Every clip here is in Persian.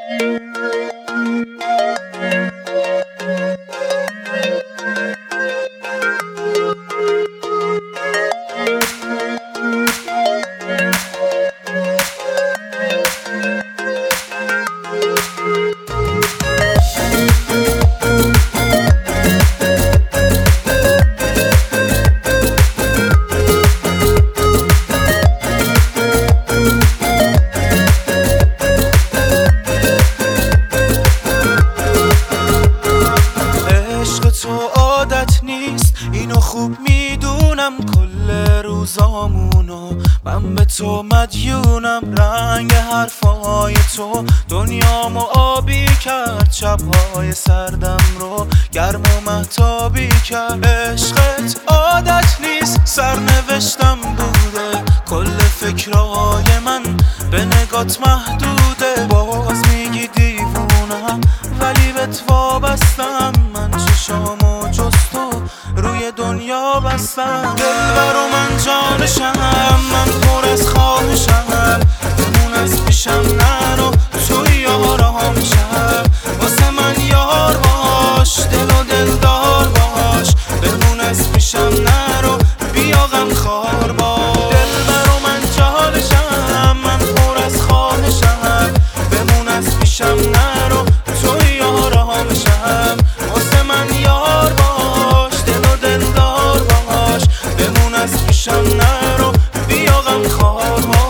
اینو خوب میدونم، کل روزامونو من به تو مدیونم. رنگ حرفای تو دنیامو آبی کرد، شبهای سردم رو گرم و مهتابی کرد. عشقت عادت نیست، سرنوشتم بوده، کل فکرهای من به نگات محدوده. باز میگی دیوونم ولی بهت وابستم، من چشامو جز تو روی دنیا بستم. دلبر و من جانشم، من پر از خواهشم، بمون از پیشم نرو، توی یارامشم. واسه من یار باش، دل و دلدار باش، بمون از پیشم نرو، بیا غم خوار باش. دلبر و من جانشم، من پر از خواهشم، بمون از پیشم نرو، توی یارامشم. واسه من یار باش، دل و دلدار باش، بمون از پیشم نرو، بیا غم خوار باش.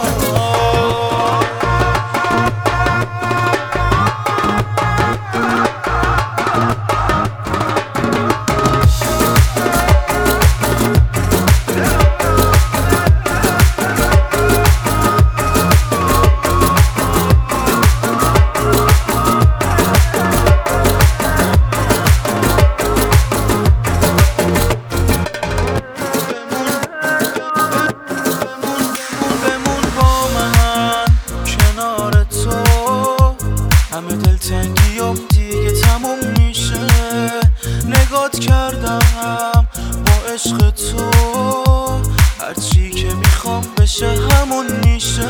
همه دلتنگیام دیگه تموم میشه، نگات کردم با عشق تو، هرچی که میخوام بشه همون میشه.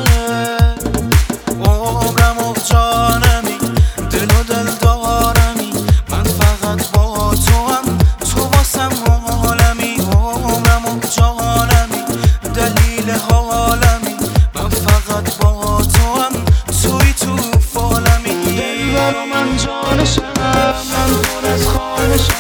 عمرم و جانمی، دل و دل دارمی، من فقط با تو هم، تو واسم عالمی. عمرم و جانمی، دلیل حالمی، من فقط با تو هم، توی تو فالمی. من جانشم، من پر از خانشم،